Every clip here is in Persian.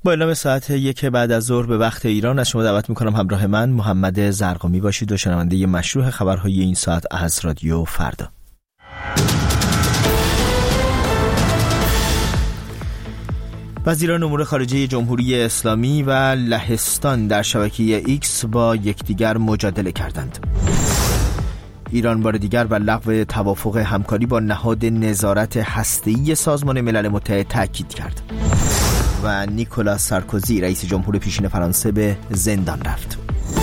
با اعلام ساعت 1 بعد از ظهر به وقت ایران از شما دعوت میکنم همراه من محمد زرقامی باشید و شنونده مشروع خبرهای این ساعت از رادیو فردا. وزیران امور خارجه جمهوری اسلامی و لهستان در شبکه ایکس با یکدیگر مجادله کردند. ایران بار دیگر بر لغو توافق همکاری با نهاد نظارت هسته‌ای سازمان ملل متحد تاکید کرد. و نیکولاس سارکوزی رئیس جمهور پیشین فرانسه به زندان رفت.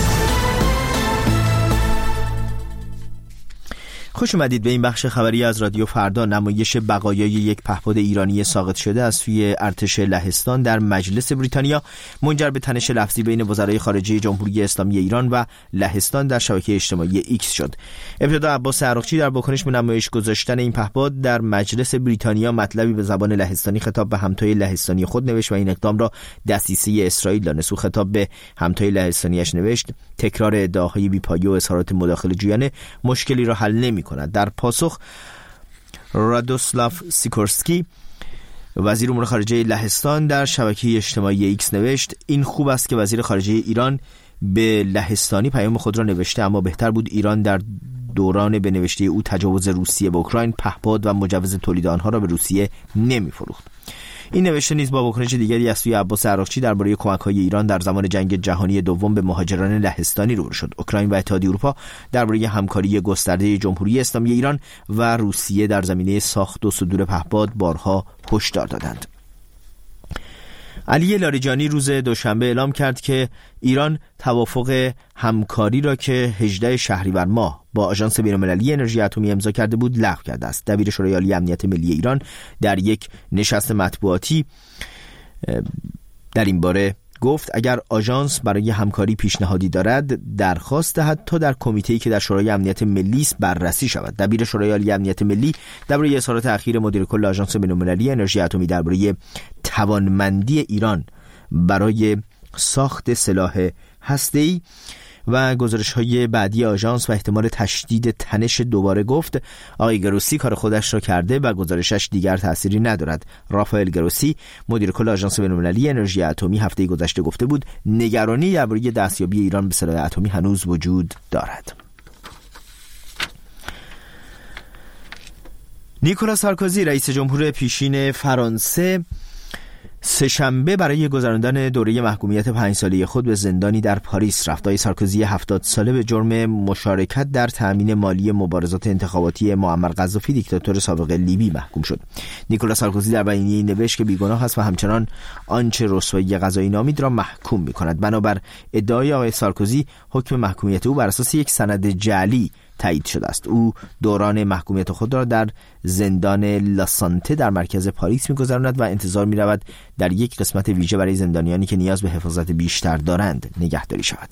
خوش اومدید به این بخش خبری از رادیو فردا. نمایش بقایای یک پهپاد ایرانی ساقط شده از سوی ارتش لهستان در مجلس بریتانیا منجر به تنش لفظی بین وزرای خارجه جمهوری اسلامی ایران و لهستان در شبکه اجتماعی ایکس شد. ابتدا عباس عراقچی در واکنش به نمایش گذاشتن این پهپاد در مجلس بریتانیا مطلبی به زبان لهستانی خطاب به همتای لهستانی خود نوشت و این اقدام را دسیسه اسرائیل دانست. او خطاب به همتای لهستانیش نوشت: تکرار ادعاهای بی‌پایه و اظهارات مداخله‌جویانه مشکلی را حل نمی‌کند. در پاسخ رادوسلاف سیکورسکی وزیر امور خارجه لهستان در شبکه اجتماعی ایکس نوشت: این خوب است که وزیر خارجه ایران به لهستانی پیام خود را نوشته، اما بهتر بود ایران در دوران به نوشته او تجاوز روسیه به اوکراین پهپاد و مجوز تولید آنها را به روسیه نمی‌فروخت. این نوشته نیز با واکنش دیگری از سوی عباس عراقچی درباره کمک‌های ایران در زمان جنگ جهانی دوم به مهاجران لهستانی روبرو شد. اوکراین و اتحادیه اروپا درباره همکاری گسترده جمهوری اسلامی ایران و روسیه در زمینه ساخت و صدور پهپاد بارها هشدار دادند. علی لاریجانی روز دوشنبه اعلام کرد که ایران توافق همکاری را که 18 شهریور ماه با آژانس بین‌المللی انرژی اتمی امضا کرده بود لغو کرده است. دبیر شورای عالی امنیت ملی ایران در یک نشست مطبوعاتی در این باره گفت اگر آژانس برای همکاری پیشنهادی دارد درخواست دهد تا در کمیته‌ای که در شورای امنیت ملی است بررسی شود. دبیر شورای عالی امنیت ملی درباره اظهارات اخیر مدیر کل آژانس بین‌المللی انرژی اتمی درباره توانمندی ایران برای ساخت سلاح هسته‌ای و گزارش‌های بعدی آژانس و احتمال تشدید تنش دوباره گفت آقای گروسی کار خودش را کرده و گزارشش دیگر تأثیری ندارد. رافائل گروسی مدیر کل آژانس بین‌المللی انرژی اتمی هفته گذشته گفته بود نگرانی درباره دستیابی ایران به سلاح اتمی هنوز وجود دارد. نیکولاس سارکوزی رئیس جمهور پیشین فرانسه سه‌شنبه برای گذراندن دوره محکومیت 5 ساله خود به زندانی در پاریس رفت. آقای سارکوزی 70 ساله به جرم مشارکت در تأمین مالی مبارزات انتخاباتی معمر قذافی دیکتاتور سابق لیبی محکوم شد. نیکولاس سارکوزی در بیانیه‌ای نوشت که بیگناه است و همچنان آنچه رسوایی قضایی نامید را محکوم می‌کند. بنابر ادعای آقای سارکوزی حکم محکومیت او بر اساس یک سند جعلی تایید شده است. او دوران محکومیت خود را در زندان لاسانته در مرکز پاریس می‌گذراند و انتظار می‌رود در یک قسمت ویژه برای زندانیانی که نیاز به حفاظت بیشتر دارند نگهداری شود.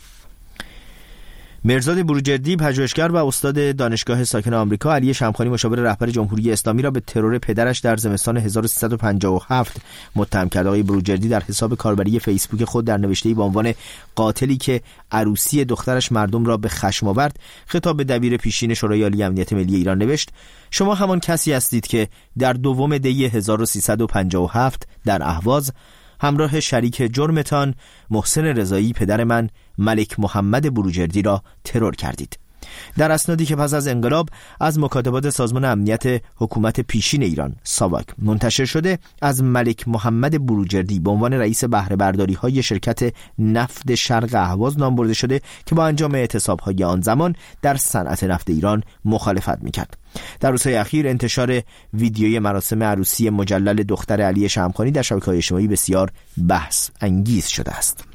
مرزاد بروجردی پژوهشگر و استاد دانشگاه ساکن آمریکا علی شمخانی مشاور رهبر جمهوری اسلامی را به ترور پدرش در زمستان 1357 متهم کرد. آقای بروجردی در حساب کاربری فیسبوک خود در نوشته‌ای با عنوان قاتلی که عروسی دخترش مردم را به خشم آورد خطاب به دبیر پیشین شورای عالی امنیت ملی ایران نوشت: شما همان کسی هستید که در 2 دی 1357 در اهواز همراه شریک جرمتان محسن رضایی پدر من ملک محمد بروجردی را ترور کردید. در اسنادی که پس از انقلاب از مکاتبات سازمان امنیت حکومت پیشین ایران ساواک منتشر شده از ملک محمد بروجردی به عنوان رئیس بهره برداری های شرکت نفت شرق اهواز نام برده شده که با انجام اعتصاب های آن زمان در صنعت نفت ایران مخالفت میکرد. در روزهای اخیر انتشار ویدیوی مراسم عروسی مجلل دختر علی شمخانی در شبکه‌های اجتماعی بسیار بحث انگیز شده است.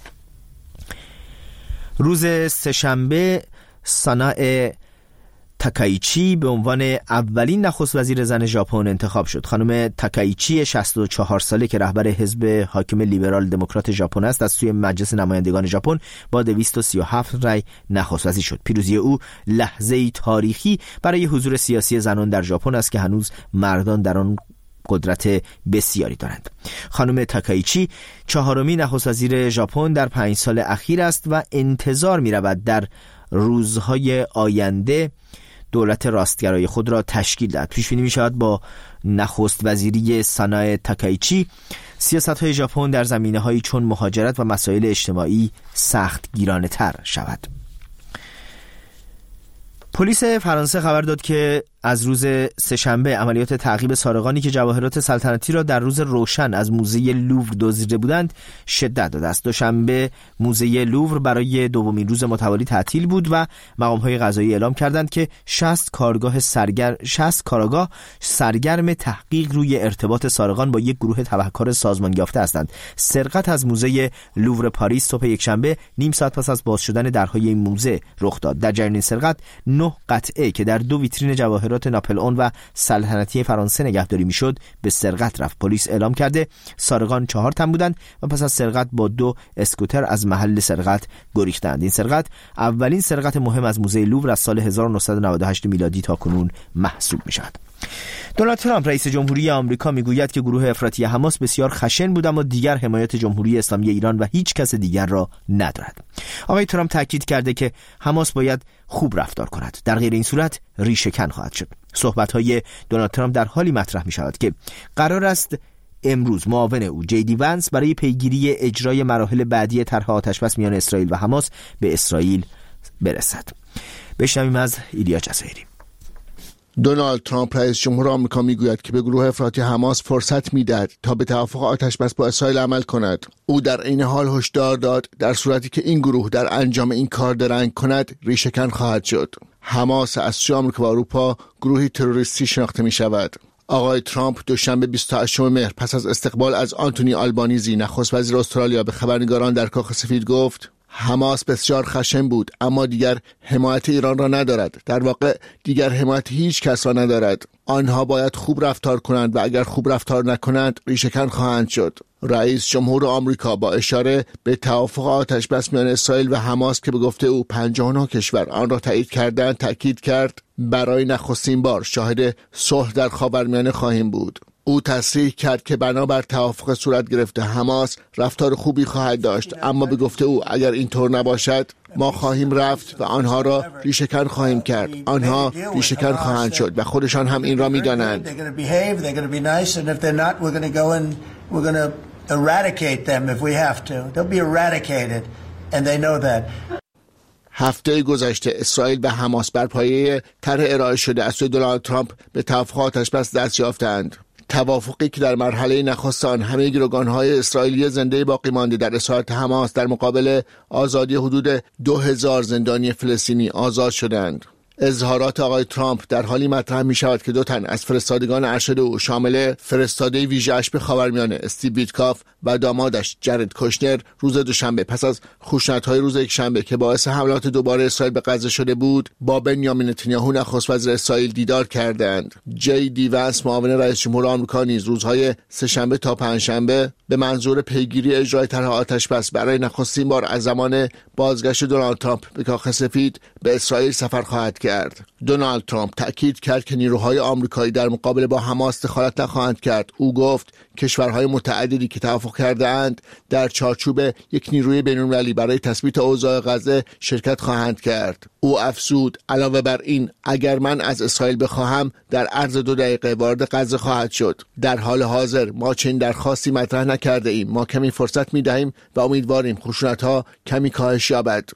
روز سه‌شنبه سانائه تاکایچی به عنوان اولین نخست وزیر زن ژاپن انتخاب شد. خانم تاکایچی 64 ساله که رهبر حزب حاکم لیبرال دموکرات ژاپن است از سوی مجلس نمایندگان ژاپن با 237 رای نخست وزیر شد. پیروزی او لحظه‌ای تاریخی برای حضور سیاسی زنان در ژاپن است که هنوز مردان در آن قدرت بسیاری دارند. خانم تاکایچی 4مین نخست وزیر ژاپن در 5 سال اخیر است و انتظار می رود در روزهای آینده دولت راستگرای خود را تشکیل دهد. پیش بینی می شود با نخست وزیری سانائه تاکایچی سیاست‌های ژاپن در زمینه‌هایی چون مهاجرت و مسائل اجتماعی سخت گیرانه‌تر شود. پلیس فرانسه خبر داد که از روز سه‌شنبه عملیات تعقیب سارقانی که جواهرات سلطنتی را در روز روشن از موزه لوور دزدیده بودند شدت داده است. دوشنبه موزه لوور برای دومین روز متوالی تعطیل بود و مقام‌های قضایی اعلام کردند که 60 کارآگاه سرگرم تحقیق روی ارتباط سارقان با یک گروه تبهکار سازمان یافته هستند. سرقت از موزه لوور پاریس صبح یکشنبه نیم ساعت پس از باز شدن درهای این موزه رخ داد. در جریان سرقت 9 قطعه که در 2 ویترین جواهرات ناپلئون و سلطنتی فرانسه نگهداری میشد به سرقت رفت. پلیس اعلام کرده سارقان 4 تن بودند و پس از سرقت با 2 اسکوتر از محل سرقت گریختند. این سرقت اولین سرقت مهم از موزه لوور از سال 1998 میلادی تا کنون محسوب می شود. دونالد ترامپ رئیس جمهوری آمریکا میگوید که گروه افراطی حماس بسیار خشن بود اما دیگر حمایت جمهوری اسلامی ایران و هیچ کس دیگر را ندارد. آقای ترامپ تاکید کرده که حماس باید خوب رفتار کند، در غیر این صورت ریشه‌کن خواهد شد. صحبت‌های دونالد ترامپ در حالی مطرح می‌شود که قرار است امروز معاون او JD Vance برای پیگیری اجرای مراحل بعدی طرح آتش‌بس میان اسرائیل و حماس به اسرائیل برسد. بشنویم از ایلیا جزایری. دونالد ترامپ رئیس جمهور آمریکا میگوید که به گروه افراطی حماس فرصت میدهد تا به توافق آتش‌بس با اسرائیل عمل کند. او در این حال هشدار داد در صورتی که این گروه در انجام این کار درنگ کند ریشه‌کن خواهد شد. حماس از سوی آمریکا و اروپا گروهی تروریستی شناخته می شود. آقای ترامپ دوشنبه 28 مهر پس از استقبال از آنتونی آلبانیزی نخست وزیر استرالیا به خبرنگاران در کاخ سفید گفت حماس بسیار خشن بود اما دیگر حمایت ایران را ندارد. در واقع دیگر حمایت هیچ کس را ندارد. آنها باید خوب رفتار کنند و اگر خوب رفتار نکنند ریشه‌کن خواهند شد. رئیس جمهور آمریکا با اشاره به توافق آتش‌بس میان اسرائیل و حماس که به گفته او 59 کشور آن را تایید کردند تاکید کرد برای نخستین بار شاهد صلح در خاورمیانه خواهیم بود. او تصریح کرد که بنابر توافق صورت گرفته حماس رفتار خوبی خواهد داشت اما به گفته او اگر اینطور نباشد ما خواهیم رفت و آنها را ریشه‌کن خواهیم کرد. آنها ریشه‌کن خواهند شد و خودشان هم این را می‌دانند. هفته گذشته اسرائیل و حماس بر پایه طرح ارائه شده از سوی دونالد ترامپ به توافق آتش‌بس دست یافتند. توافقی که در مرحله نخست آن همه گروگان‌های اسرائیلی زنده باقی مانده در اسارت حماس در مقابل آزادی حدود 2000 زندانی فلسطینی آزاد شدند. اظهارات آقای ترامپ در حالی مطرح می شود که 2 تن از فرستادگان ارشد او شامل فرستاده ویژه‌اش به خاورمیانه استیو ویتکاف و دامادش جرد کوشنر روز دوشنبه پس از خشونت‌های روز یکشنبه که باعث حملات دوباره اسرائیل به غزه شده بود با بنیامین نتانیاهو نخست وزیر اسرائیل دیدار کردند. JD Vance معاون رئیس جمهور آمریکا نیز روزهای سه‌شنبه تا پنجشنبه به منظور پیگیری اجرای طرح آتش‌بس برای نخستین بار از زمان بازگشت دونالد ترامپ به کاخ سفید به اسرائیل سفر خواهد کرد. دونالد ترامپ تأکید کرد که نیروهای آمریکایی در مقابله با حماس دخالت نخواهند کرد. او گفت کشورهای متعددی که توافق کرده‌اند در چارچوب یک نیروی بین‌المللی برای تثبیت اوضاع غزه شرکت خواهند کرد. او افزود علاوه بر این اگر من از اسرائیل بخواهم در عرض 2 دقیقه وارد غزه خواهد شد. در حال حاضر ما چنین درخواستی مطرح نکرده ایم. ما کمی فرصت می‌دهیم و امیدواریم خشونت‌ها کمی کاهش یابد.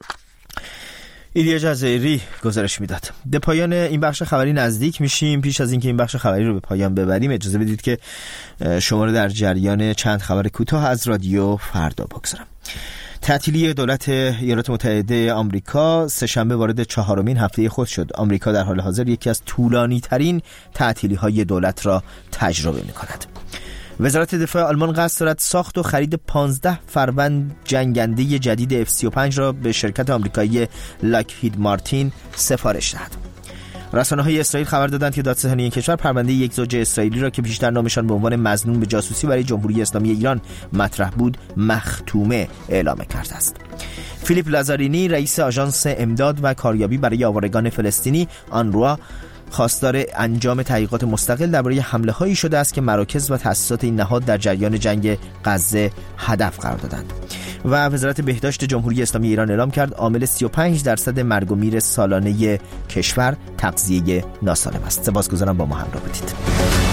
ایلیا جزایری گزارش میداد. به پایان این بخش خبری نزدیک میشیم. پیش از اینکه این بخش خبری رو به پایان ببریم اجازه بدید که شما رو در جریان چند خبر کوتاه از رادیو فردا بگذارم. تعطیلی دولت ایالات متحده آمریکا سه‌شنبه وارد 4مین هفته خود شد. آمریکا در حال حاضر یکی از طولانی‌ترین تعطیلی‌های دولت را تجربه می‌کند. وزارت دفاع آلمان قصد دارد ساخت و خرید 15 فروند جنگنده جدید F-35 را به شرکت آمریکایی لاکهید مارتین سفارش دهد. رسانه‌های اسرائیل خبر دادند که دادستانی این کشور پرونده یک زوج اسرائیلی را که بیشتر نامشان به عنوان مظنون به جاسوسی برای جمهوری اسلامی ایران مطرح بود مختومه اعلام کرده است. فیلیپ لازارینی رئیس آژانس امداد و کاریابی برای آوارگان فلسطینی آنروا خواستار انجام تحقیقات مستقل درباره حمله‌هایی شده است که مراکز و تأسیسات این نهاد در جریان جنگ غزه هدف قرار دادند. و وزارت بهداشت جمهوری اسلامی ایران اعلام کرد عامل 35% مرگ و میر سالانه کشور تغذیه ناسالم است. سپاسگزارم با ما همراه بودید.